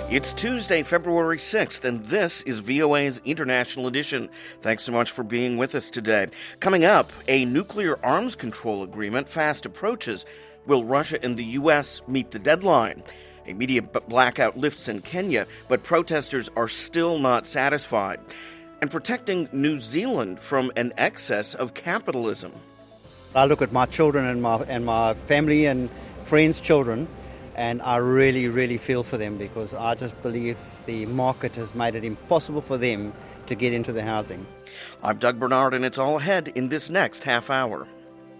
It's Tuesday, February 6th, and this is VOA's International Edition. Thanks so much for being with us today. Coming up, a nuclear arms control agreement fast approaches. Will Russia and the U.S. meet the deadline? A media blackout lifts in Kenya, but protesters are still not satisfied. And protecting New Zealand from an excess of capitalism. I look at my children and my family and friends' children, and I really, really feel for them because I just believe the market has made it impossible for them to get into the housing. I'm Doug Bernard, and it's all ahead in this next half hour.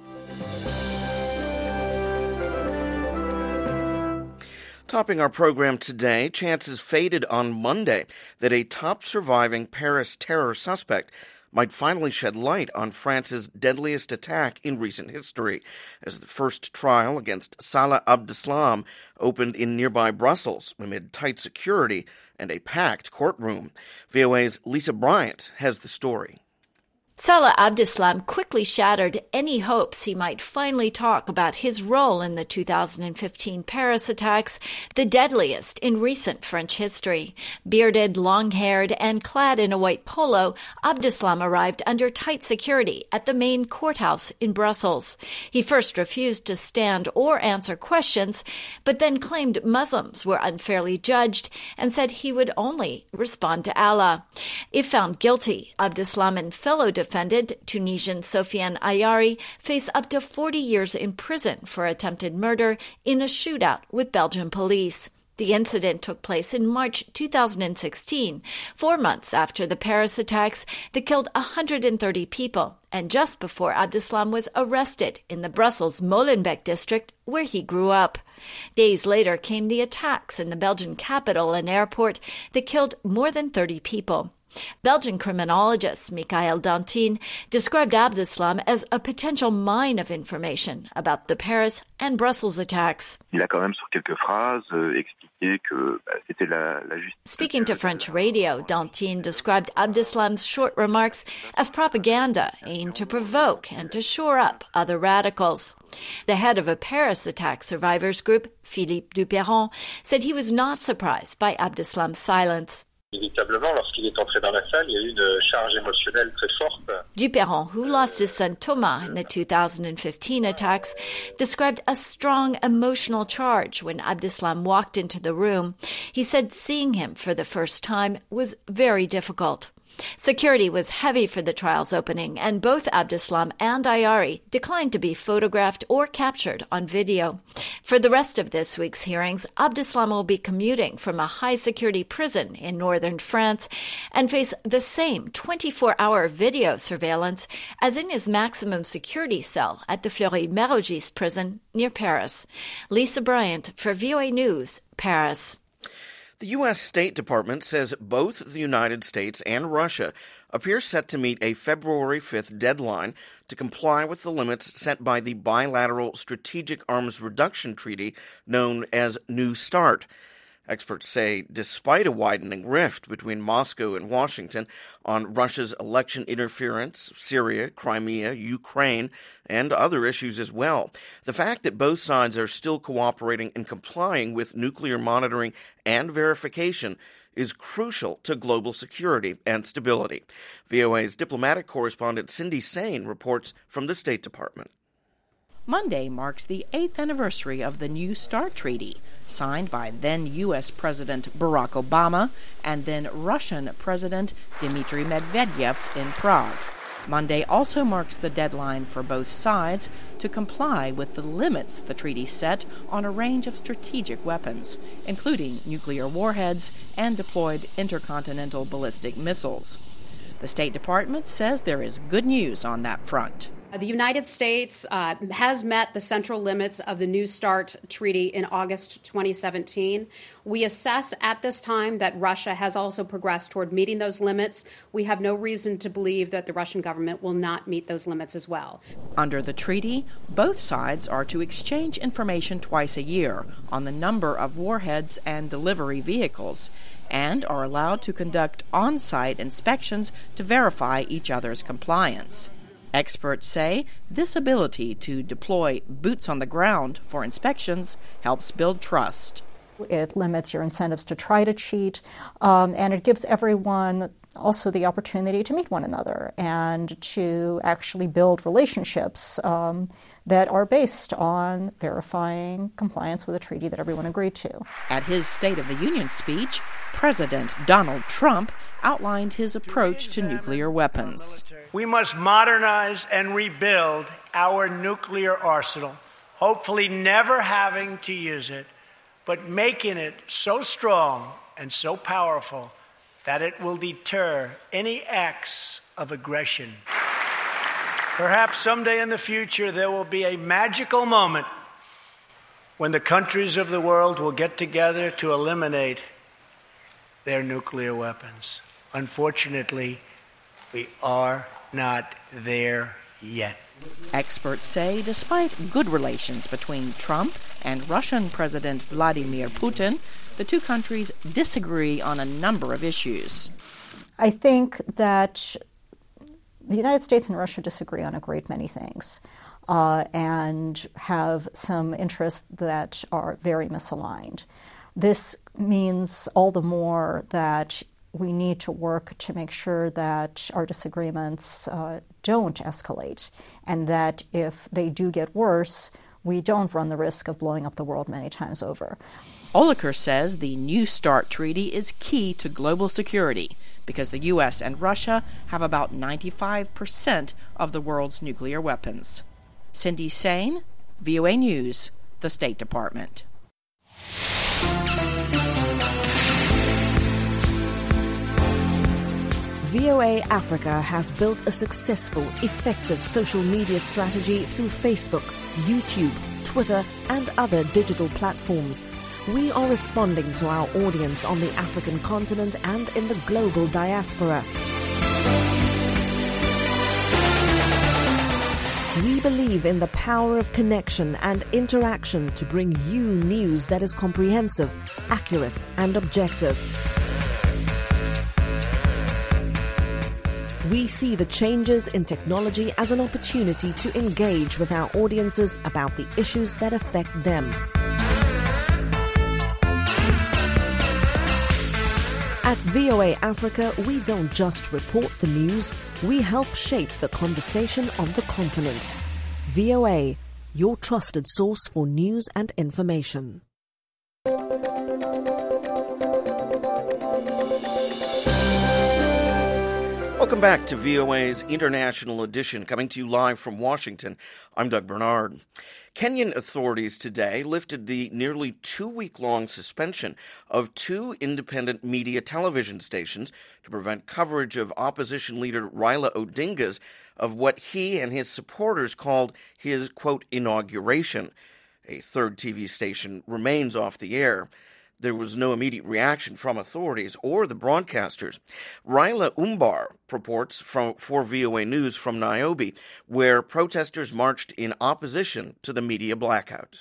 Topping our program today, chances faded on Monday that a top surviving Paris terror suspect might finally shed light on France's deadliest attack in recent history, as the first trial against Salah Abdeslam opened in nearby Brussels amid tight security and a packed courtroom. VOA's Lisa Bryant has the story. Salah Abdeslam quickly shattered any hopes he might finally talk about his role in the 2015 Paris attacks, the deadliest in recent French history. Bearded, long-haired, and clad in a white polo, Abdeslam arrived under tight security at the main courthouse in Brussels. He first refused to stand or answer questions, but then claimed Muslims were unfairly judged and said he would only respond to Allah. If found guilty, Abdeslam and fellow defendant Tunisian Sofiane Ayari face up to 40 years in prison for attempted murder in a shootout with Belgian police. The incident took place in March 2016, 4 months after the Paris attacks that killed 130 people, and just before Abdeslam was arrested in the Brussels Molenbeek district where he grew up. Days later came the attacks in the Belgian capital and airport that killed more than 30 people. Belgian criminologist Michael Dantin described Abdeslam as a potential mine of information about the Paris and Brussels attacks. Speaking to French radio, Dantin described Abdeslam's short remarks as propaganda aimed to provoke and to shore up other radicals. The head of a Paris attack survivors group, Philippe Duperron, said he was not surprised by Abdeslam's silence. Duperron, who lost his son Thomas in the 2015 attacks, described a strong emotional charge when Abdeslam walked into the room. He said seeing him for the first time was very difficult. Security was heavy for the trial's opening, and both Abdeslam and Ayari declined to be photographed or captured on video. For the rest of this week's hearings, Abdeslam will be commuting from a high-security prison in northern France and face the same 24-hour video surveillance as in his maximum security cell at the Fleury-Mérogis prison near Paris. Lisa Bryant for VOA News, Paris. The U.S. State Department says both the United States and Russia appear set to meet a February 5th deadline to comply with the limits set by the bilateral Strategic Arms Reduction Treaty known as New START. Experts say despite a widening rift between Moscow and Washington on Russia's election interference, Syria, Crimea, Ukraine, and other issues as well, the fact that both sides are still cooperating and complying with nuclear monitoring and verification is crucial to global security and stability. VOA's diplomatic correspondent Cindy Sain reports from the State Department. Monday marks the 8th anniversary of the New START Treaty, signed by then U.S. President Barack Obama and then Russian President Dmitry Medvedev in Prague. Monday also marks the deadline for both sides to comply with the limits the treaty set on a range of strategic weapons, including nuclear warheads and deployed intercontinental ballistic missiles. The State Department says there is good news on that front. The United States has met the central limits of the New START Treaty in August 2017. We assess at this time that Russia has also progressed toward meeting those limits. We have no reason to believe that the Russian government will not meet those limits as well. Under the treaty, both sides are to exchange information twice a year on the number of warheads and delivery vehicles, and are allowed to conduct on-site inspections to verify each other's compliance. Experts say this ability to deploy boots on the ground for inspections helps build trust. It limits your incentives to try to cheat, and it gives everyone also the opportunity to meet one another and to actually build relationships that are based on verifying compliance with a treaty that everyone agreed to. At his State of the Union speech, President Donald Trump outlined his approach to nuclear weapons. We must modernize and rebuild our nuclear arsenal, hopefully never having to use it, but making it so strong and so powerful that it will deter any acts of aggression. Perhaps someday in the future there will be a magical moment when the countries of the world will get together to eliminate their nuclear weapons. Unfortunately, we are not there yet. Experts say despite good relations between Trump and Russian President Vladimir Putin, the two countries disagree on a number of issues. I think that the United States and Russia disagree on a great many things and have some interests that are very misaligned. This means all the more that we need to work to make sure that our disagreements don't escalate, and that if they do get worse, we don't run the risk of blowing up the world many times over. Oliker says the New START treaty is key to global security because the U.S. and Russia have about 95% of the world's nuclear weapons. Cindy Sain, VOA News, the State Department. VOA Africa has built a successful, effective social media strategy through Facebook, YouTube, Twitter, and other digital platforms. We are responding to our audience on the African continent and in the global diaspora. We believe in the power of connection and interaction to bring you news that is comprehensive, accurate, and objective. We see the changes in technology as an opportunity to engage with our audiences about the issues that affect them. At VOA Africa, we don't just report the news, we help shape the conversation on the continent. VOA, your trusted source for news and information. Welcome back to VOA's International Edition, coming to you live from Washington. I'm Doug Bernard. Kenyan authorities today lifted the nearly 2-week-long suspension of 2 independent media television stations to prevent coverage of opposition leader Raila Odinga's of what he and his supporters called his, quote, inauguration. A third TV station remains off the air. There was no immediate reaction from authorities or the broadcasters. Raila Umbar reports for VOA News from Nairobi, where protesters marched in opposition to the media blackout.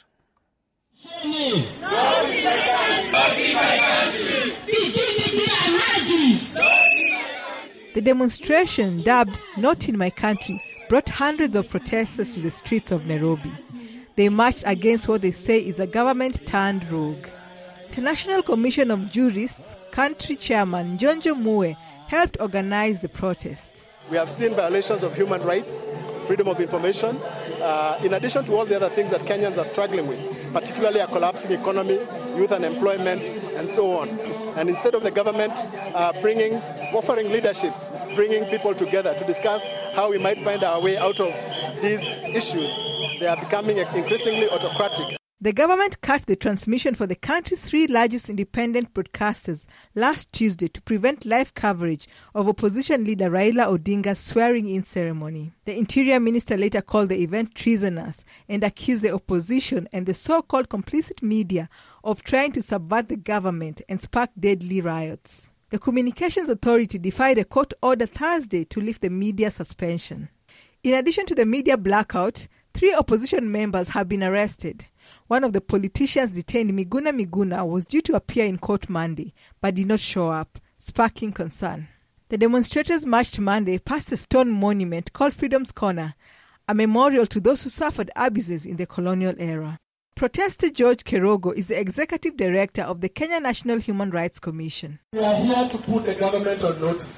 The demonstration, dubbed Not in My Country, brought hundreds of protesters to the streets of Nairobi. They marched against what they say is a government-turned-rogue. International Commission of Jurists country chairman Njonjo Mue helped organize the protests. We have seen violations of human rights, freedom of information, in addition to all the other things that Kenyans are struggling with, particularly a collapsing economy, youth unemployment, and so on. And instead of the government offering leadership, bringing people together to discuss how we might find our way out of these issues, they are becoming increasingly autocratic. The government cut the transmission for the country's 3 largest independent broadcasters last Tuesday to prevent live coverage of opposition leader Raila Odinga's swearing-in ceremony. The Interior Minister later called the event treasonous and accused the opposition and the so-called complicit media of trying to subvert the government and spark deadly riots. The Communications Authority defied a court order Thursday to lift the media suspension. In addition to the media blackout, 3 opposition members have been arrested. One of the politicians detained, Miguna Miguna, was due to appear in court Monday, but did not show up, sparking concern. The demonstrators marched Monday past a stone monument called Freedom's Corner, a memorial to those who suffered abuses in the colonial era. Protester George Kerogo is the executive director of the Kenya National Human Rights Commission. We are here to put the government on notice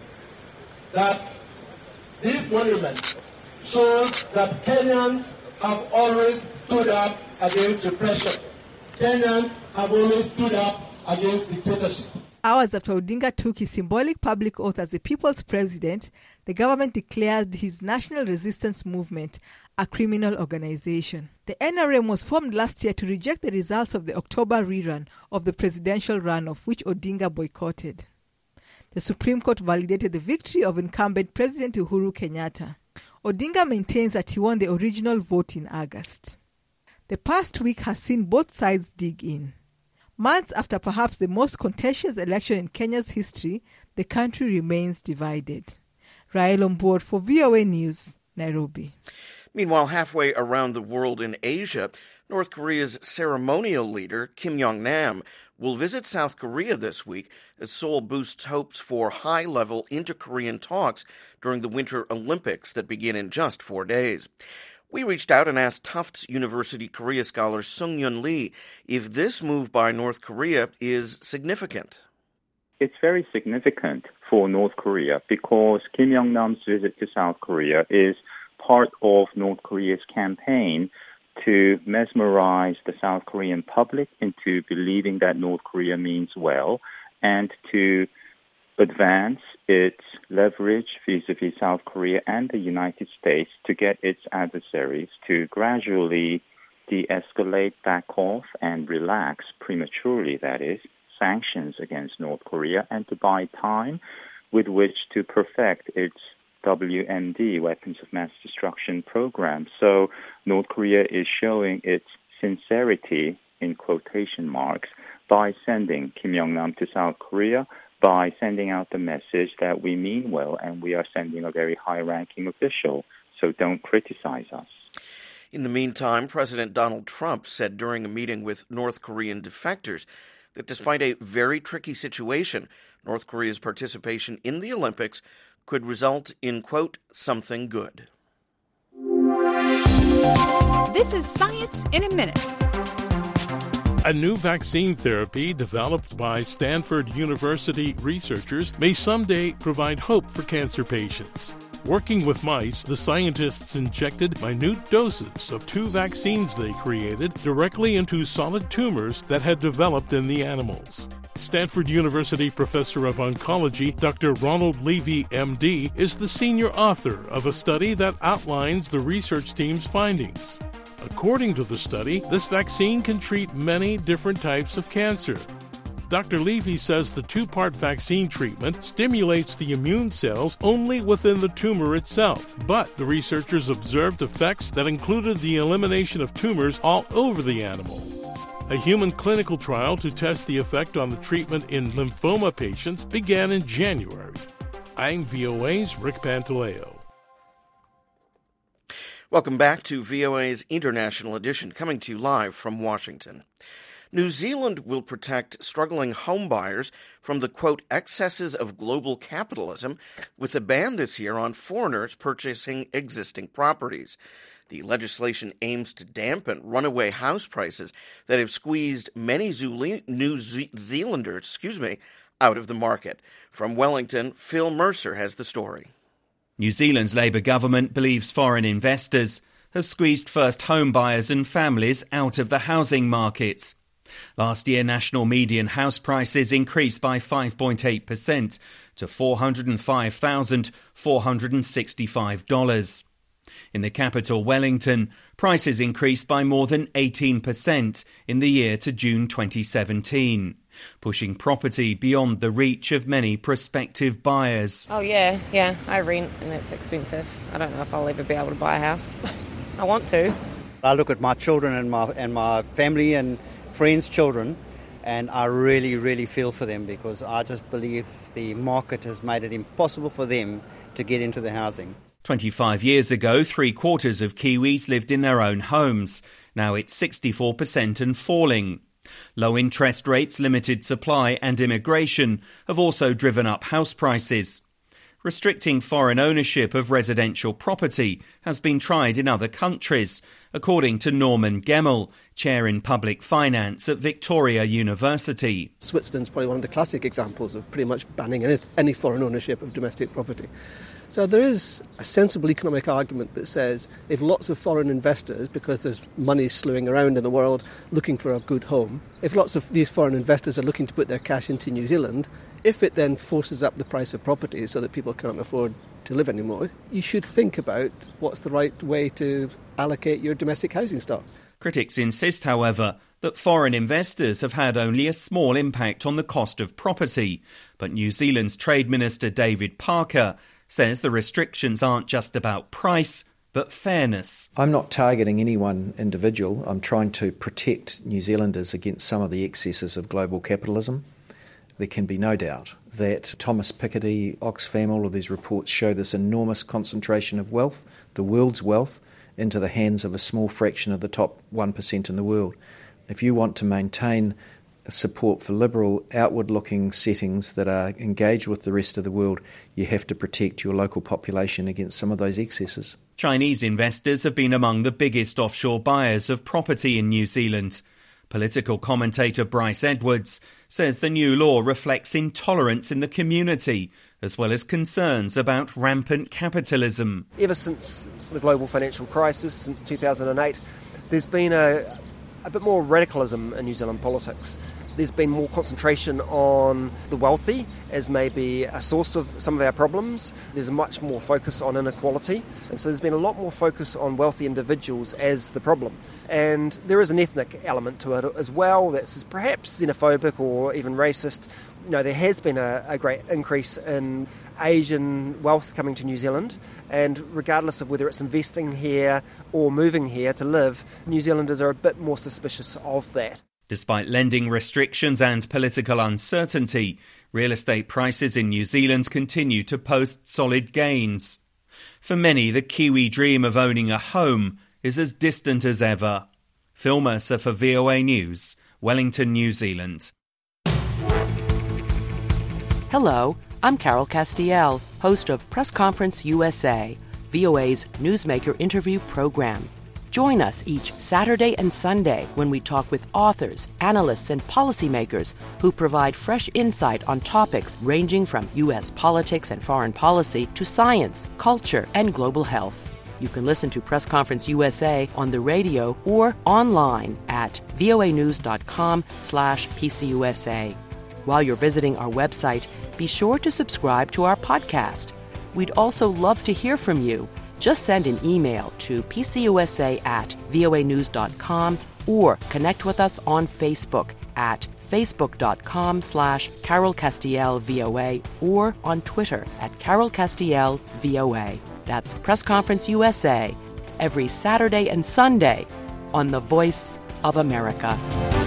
that this monument shows that Kenyans have always stood up against repression. Kenyans have always stood up against dictatorship. Hours after Odinga took his symbolic public oath as the people's president, the government declared his National Resistance Movement a criminal organization. The NRM was formed last year to reject the results of the October rerun of the presidential runoff, which Odinga boycotted. The Supreme Court validated the victory of incumbent President Uhuru Kenyatta. Odinga maintains that he won the original vote in August. The past week has seen both sides dig in. Months after perhaps the most contentious election in Kenya's history, the country remains divided. Rael Ombuor for VOA News, Nairobi. Meanwhile, halfway around the world in Asia, North Korea's ceremonial leader, Kim Jong-nam, will visit South Korea this week as Seoul boosts hopes for high-level inter-Korean talks during the Winter Olympics that begin in just 4 days. We reached out and asked Tufts University Korea scholar Sung-Yun Lee if this move by North Korea is significant. It's very significant for North Korea because Kim Jong-nam's visit to South Korea is part of North Korea's campaign to mesmerize the South Korean public into believing that North Korea means well and to advance its leverage vis-a-vis South Korea and the United States to get its adversaries to gradually de-escalate, back off, and relax prematurely, that is, sanctions against North Korea, and to buy time with which to perfect its WMD, Weapons of Mass Destruction program. So North Korea is showing its sincerity, in quotation marks, by sending Kim Jong-nam to South Korea, by sending out the message that we mean well and we are sending a very high-ranking official, so don't criticize us. In the meantime, President Donald Trump said during a meeting with North Korean defectors that despite a very tricky situation, North Korea's participation in the Olympics could result in, quote, something good. This is Science in a Minute. A new vaccine therapy developed by Stanford University researchers may someday provide hope for cancer patients. Working with mice, the scientists injected minute doses of 2 vaccines they created directly into solid tumors that had developed in the animals. Stanford University professor of oncology, Dr. Ronald Levy, MD, is the senior author of a study that outlines the research team's findings. According to the study, this vaccine can treat many different types of cancer. Dr. Levy says the 2-part vaccine treatment stimulates the immune cells only within the tumor itself, but the researchers observed effects that included the elimination of tumors all over the animal. A human clinical trial to test the effect on the treatment in lymphoma patients began in January. I'm VOA's Rick Pantaleo. Welcome back to VOA's International Edition, coming to you live from Washington. New Zealand will protect struggling homebuyers from the, quote, excesses of global capitalism with a ban this year on foreigners purchasing existing properties. The legislation aims to dampen runaway house prices that have squeezed many New Zealanders, out of the market. From Wellington, Phil Mercer has the story. New Zealand's Labour government believes foreign investors have squeezed first home buyers and families out of the housing market. Last year, national median house prices increased by 5.8% to $405,465. In the capital, Wellington, prices increased by more than 18% in the year to June 2017, pushing property beyond the reach of many prospective buyers. Oh, yeah, I rent and it's expensive. I don't know if I'll ever be able to buy a house. I want to. I look at my children and my family and friends' children, and I really, really feel for them because I just believe the market has made it impossible for them to get into the housing. 25 years ago, 3/4 of Kiwis lived in their own homes. Now it's 64% and falling. Low interest rates, limited supply and immigration have also driven up house prices. Restricting foreign ownership of residential property has been tried in other countries, according to Norman Gemmell, Chair in Public Finance at Victoria University. Switzerland's probably one of the classic examples of pretty much banning any foreign ownership of domestic property. So there is a sensible economic argument that says if lots of foreign investors, because there's money slewing around in the world looking for a good home, if lots of these foreign investors are looking to put their cash into New Zealand, if it then forces up the price of property so that people can't afford to live anymore, you should think about what's the right way to allocate your domestic housing stock. Critics insist, however, that foreign investors have had only a small impact on the cost of property. But New Zealand's Trade Minister David Parker says the restrictions aren't just about price, but fairness. I'm not targeting any one individual. I'm trying to protect New Zealanders against some of the excesses of global capitalism. There can be no doubt that Thomas Piketty, Oxfam, all of these reports show this enormous concentration of wealth, the world's wealth, into the hands of a small fraction of the top 1% in the world. If you want to maintain support for liberal, outward-looking settings that are engaged with the rest of the world, you have to protect your local population against some of those excesses. Chinese investors have been among the biggest offshore buyers of property in New Zealand. Political commentator Bryce Edwards says the new law reflects intolerance in the community, as well as concerns about rampant capitalism. Ever since the global financial crisis, since 2008, there's been a bit more radicalism in New Zealand politics. There's been more concentration on the wealthy as maybe a source of some of our problems. There's much more focus on inequality. And so there's been a lot more focus on wealthy individuals as the problem. And there is an ethnic element to it as well that's perhaps xenophobic or even racist. You know, there has been a great increase in Asian wealth coming to New Zealand, and regardless of whether it's investing here or moving here to live, New Zealanders are a bit more suspicious of that. Despite lending restrictions and political uncertainty, real estate prices in New Zealand continue to post solid gains. For many, the Kiwi dream of owning a home is as distant as ever. Phil Mercer for VOA News, Wellington, New Zealand. Hello, I'm Carol Castiel, host of Press Conference USA, VOA's newsmaker interview program. Join us each Saturday and Sunday when we talk with authors, analysts, and policymakers who provide fresh insight on topics ranging from U.S. politics and foreign policy to science, culture, and global health. You can listen to Press Conference USA on the radio or online at voanews.com/PCUSA. While you're visiting our website, be sure to subscribe to our podcast. We'd also love to hear from you. Just send an email to pcusa@voanews.com or connect with us on Facebook at facebook.com/Carol Castiel VOA or on Twitter at Carol Castiel VOA. That's Press Conference USA, every Saturday and Sunday on The Voice of America.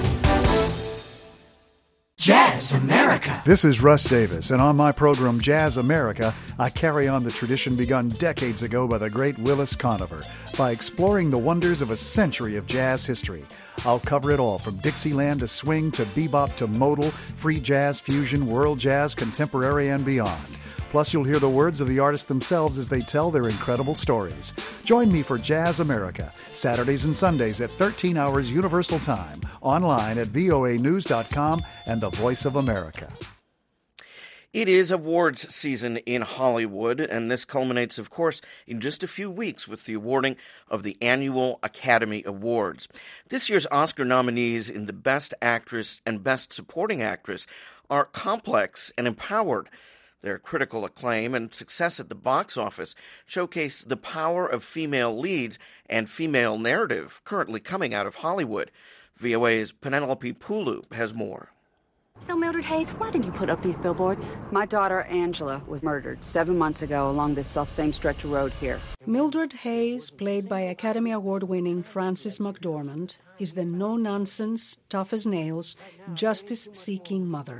Jazz America. This is Russ Davis, and on my program Jazz America, I carry on the tradition begun decades ago by the great Willis Conover by exploring the wonders of a century of jazz history. I'll cover it all from Dixieland to swing to bebop to modal, free jazz, fusion, world jazz, contemporary, and beyond. Plus, you'll hear the words of the artists themselves as they tell their incredible stories. Join me for Jazz America, Saturdays and Sundays at 13 hours Universal Time, online at voanews.com and the Voice of America. It is awards season in Hollywood, and this culminates, of course, in just a few weeks with the awarding of the annual Academy Awards. This year's Oscar nominees in the Best Actress and Best Supporting Actress are complex and empowered. Their critical acclaim and success at the box office showcase the power of female leads and female narrative currently coming out of Hollywood. VOA's Penelope Pulu has more. So, Mildred Hayes, why did you put up these billboards? My daughter, Angela, was murdered 7 months ago along this self-same stretch of road here. Mildred Hayes, played by Academy Award-winning Frances McDormand, is the no-nonsense, tough-as-nails, justice-seeking mother.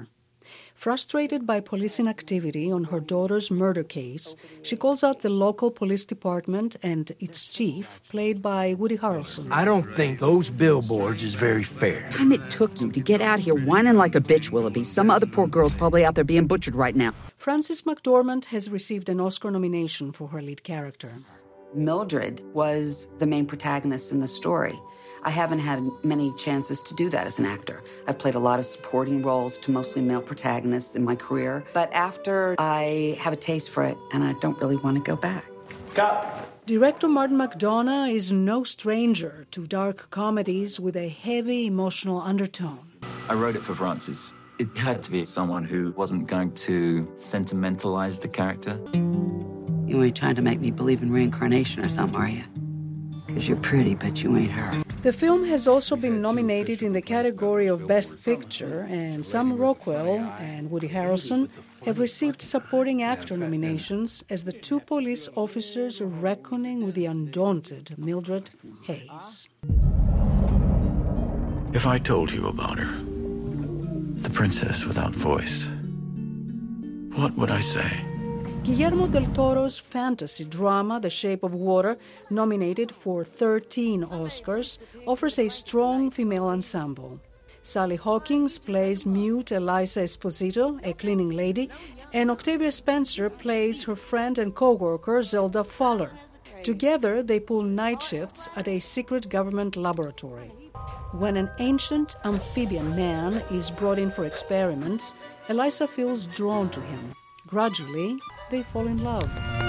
Frustrated by police inactivity on her daughter's murder case, she calls out the local police department and its chief, played by Woody Harrelson. I don't think those billboards is very fair. The time it took you to get out here whining like a bitch, Willoughby. Some other poor girl's probably out there being butchered right now. Frances McDormand has received an Oscar nomination for her lead character. Mildred was the main protagonist in the story. I haven't had many chances to do that as an actor. I've played a lot of supporting roles to mostly male protagonists in my career. But after, I have a taste for it, and I don't really want to go back. Cut. Director Martin McDonagh is no stranger to dark comedies with a heavy emotional undertone. I wrote it for Frances. It had to be someone who wasn't going to sentimentalize the character. You ain't trying to make me believe in reincarnation or something, are you? Because you're pretty, but you ain't her. The film has also been nominated in the category of Best Picture, and Sam Rockwell and Woody Harrelson have received supporting actor nominations as the two police officers are reckoning with the undaunted Mildred Hayes. If I told you about her, the princess without voice, what would I say? Guillermo del Toro's fantasy drama, The Shape of Water, nominated for 13 Oscars, offers a strong female ensemble. Sally Hawkins plays mute Eliza Esposito, a cleaning lady, and Octavia Spencer plays her friend and co-worker Zelda Fowler. Together, they pull night shifts at a secret government laboratory. When an ancient amphibian man is brought in for experiments, Eliza feels drawn to him. Gradually, they fall in love.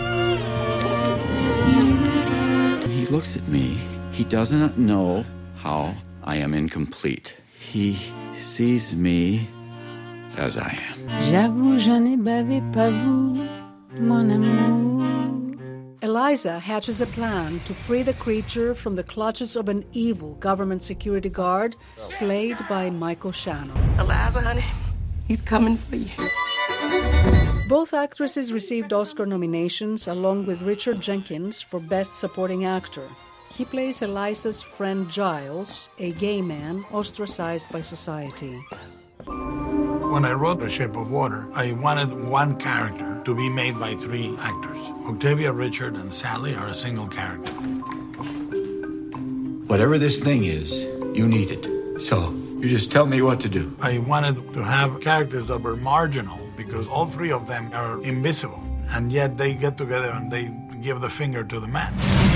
When he looks at me, he does not know how I am incomplete. He sees me as I am. J'avoue, je n'ai bavé pas vous, mon amour. Eliza hatches a plan to free the creature from the clutches of an evil government security guard, played by Michael Shannon. Eliza, honey, he's coming for you. Both actresses received Oscar nominations along with Richard Jenkins for Best Supporting Actor. He plays Eliza's friend Giles, a gay man ostracized by society. When I wrote The Shape of Water, I wanted one character to be made by three actors. Octavia, Richard, and Sally are a single character. Whatever this thing is, you need it. So, you just tell me what to do. I wanted to have characters that were marginal because all three of them are invisible, and yet they get together and they give the finger to the man.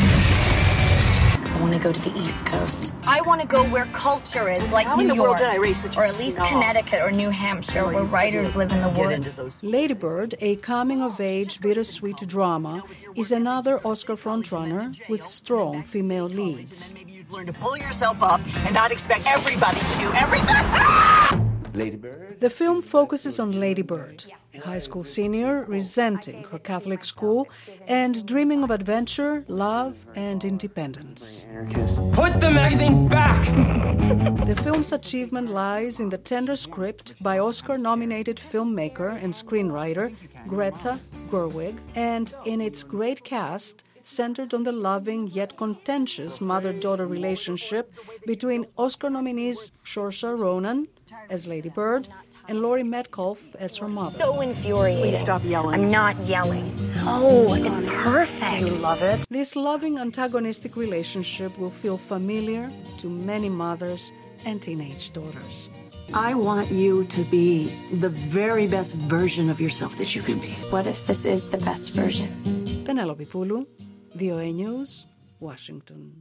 I want to go to the East Coast. I want to go where culture is, like How New in the York, world did I raise such a or at least snob? Connecticut or New Hampshire, where writers live in the woods. Lady Bird, a coming-of-age bittersweet drama, is another Oscar frontrunner with strong female leads. Learn to pull yourself up and not expect everybody to do everything. Lady Bird? The film focuses on Lady Bird, a high school senior resenting her Catholic school and dreaming of adventure, love, and independence. Put the magazine back! The film's achievement lies in the tender script by Oscar-nominated filmmaker and screenwriter Greta Gerwig, and in its great cast, centered on the loving yet contentious mother-daughter relationship between Oscar nominees Saoirse Ronan as Lady Bird and Laurie Metcalf as her mother. So infuriating. Please stop yelling. I'm not yelling. Oh, it's perfect. Do you love it? This loving antagonistic relationship will feel familiar to many mothers and teenage daughters. I want you to be the very best version of yourself that you can be. What if this is the best version? Penelope Pulu, VOA News, Washington.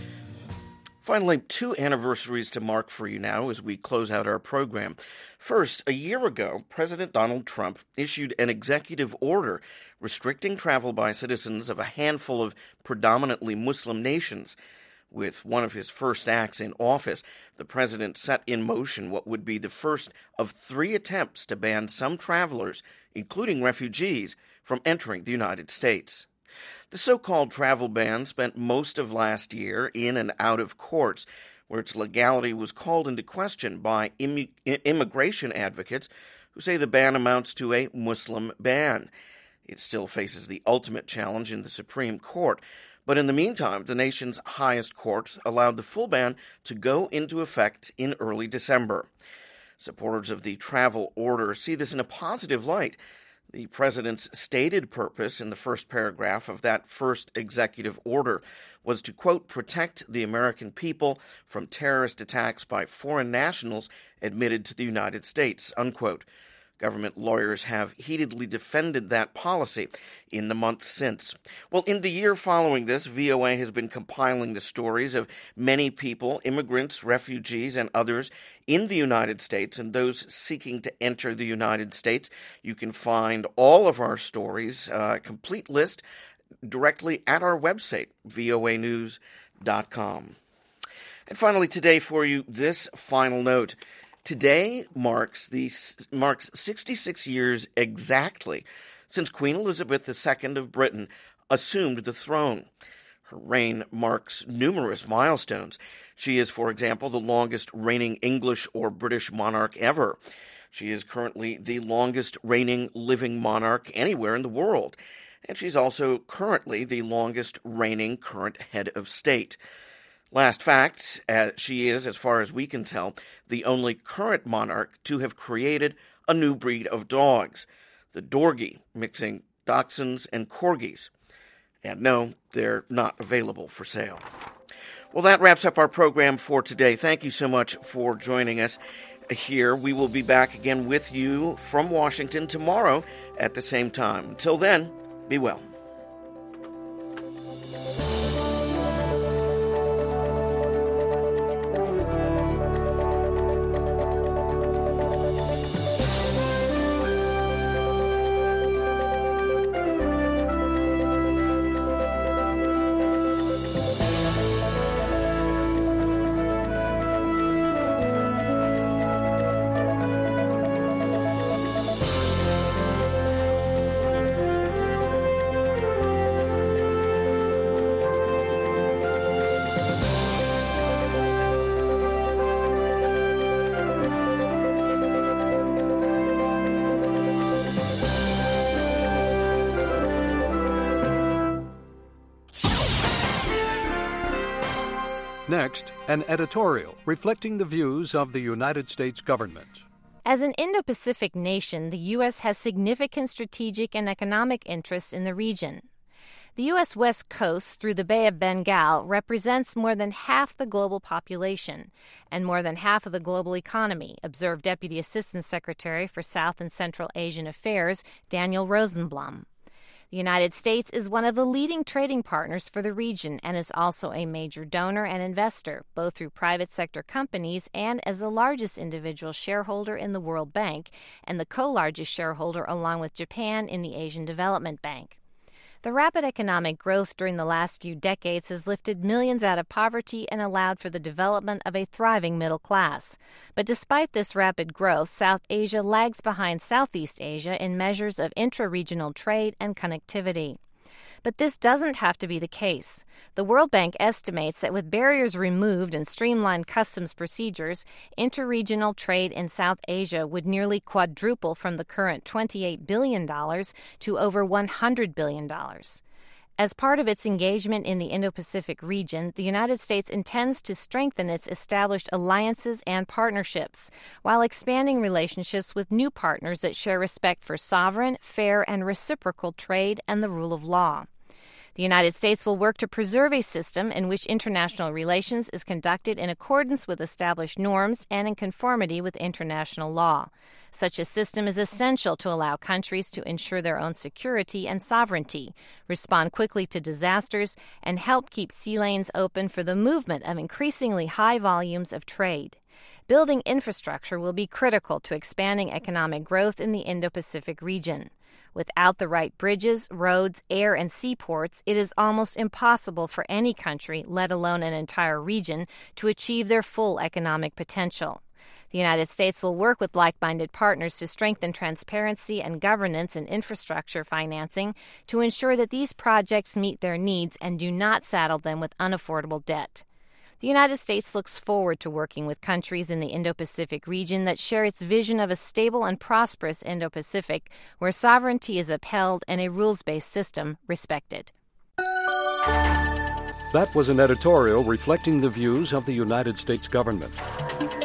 Finally, 2 anniversaries to mark for you now as we close out our program. First, a year ago, President Donald Trump issued an executive order restricting travel by citizens of a handful of predominantly Muslim nations. With one of his first acts in office, the president set in motion what would be the first of 3 attempts to ban some travelers, including refugees, from entering the United States. The so-called travel ban spent most of last year in and out of courts, where its legality was called into question by immigration advocates who say the ban amounts to a Muslim ban. It still faces the ultimate challenge in the Supreme Court, but in the meantime, the nation's highest court allowed the full ban to go into effect in early December. Supporters of the travel order see this in a positive light. The president's stated purpose in the first paragraph of that first executive order was to, quote, protect the American people from terrorist attacks by foreign nationals admitted to the United States, unquote. Government lawyers have heatedly defended that policy in the months since. Well, in the year following this, VOA has been compiling the stories of many people, immigrants, refugees, and others in the United States and those seeking to enter the United States. You can find all of our stories, a complete list, directly at our website, voanews.com. And finally today for you, this final note. Today marks 66 years exactly since Queen Elizabeth II of Britain assumed the throne. Her reign marks numerous milestones. She is, for example, the longest reigning English or British monarch ever. She is currently the longest reigning living monarch anywhere in the world. And she's also currently the longest reigning current head of state. Last fact, she is, as far as we can tell, the only current monarch to have created a new breed of dogs, the Dorgie, mixing Dachshunds and Corgis. And no, they're not available for sale. Well, that wraps up our program for today. Thank you so much for joining us here. We will be back again with you from Washington tomorrow at the same time. Until then, be well. Next, an editorial reflecting the views of the United States government. As an Indo-Pacific nation, the U.S. has significant strategic and economic interests in the region. The U.S. West Coast, through the Bay of Bengal, represents more than half the global population and more than half of the global economy, observed Deputy Assistant Secretary for South and Central Asian Affairs Daniel Rosenblum. The United States is one of the leading trading partners for the region and is also a major donor and investor, both through private sector companies and as the largest individual shareholder in the World Bank and the co-largest shareholder along with Japan in the Asian Development Bank. The rapid economic growth during the last few decades has lifted millions out of poverty and allowed for the development of a thriving middle class. But despite this rapid growth, South Asia lags behind Southeast Asia in measures of intra-regional trade and connectivity. But this doesn't have to be the case. The World Bank estimates that with barriers removed and streamlined customs procedures, interregional trade in South Asia would nearly quadruple from the current $28 billion to over $100 billion. As part of its engagement in the Indo-Pacific region, the United States intends to strengthen its established alliances and partnerships, while expanding relationships with new partners that share respect for sovereign, fair, and reciprocal trade and the rule of law. The United States will work to preserve a system in which international relations is conducted in accordance with established norms and in conformity with international law. Such a system is essential to allow countries to ensure their own security and sovereignty, respond quickly to disasters, and help keep sea lanes open for the movement of increasingly high volumes of trade. Building infrastructure will be critical to expanding economic growth in the Indo-Pacific region. Without the right bridges, roads, air, and seaports, it is almost impossible for any country, let alone an entire region, to achieve their full economic potential. The United States will work with like-minded partners to strengthen transparency and governance in infrastructure financing to ensure that these projects meet their needs and do not saddle them with unaffordable debt. The United States looks forward to working with countries in the Indo-Pacific region that share its vision of a stable and prosperous Indo-Pacific where sovereignty is upheld and a rules-based system respected. That was an editorial reflecting the views of the United States government.